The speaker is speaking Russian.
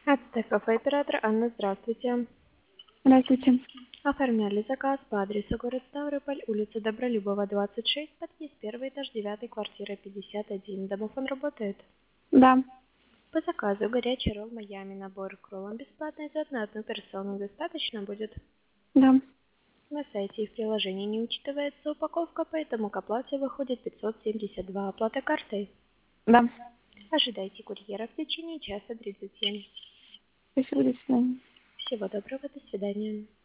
Ацтек кафе, оператор Анна, здравствуйте. Здравствуйте. Оформляли заказ по адресу город Ставрополь, улица Добролюбова, 26, подъезд 1, этаж 9, квартира 51. Домофон работает? Да, По заказу горячий ролл Майами, набор к роллам бесплатно идет на одну персону. Достаточно будет? да. На сайте и в приложении не учитывается упаковка, поэтому к оплате выходит 572. Оплата картой. Да. Ожидайте курьера в течение часа 30. Спасибо, до свидания. Всего доброго, до свидания.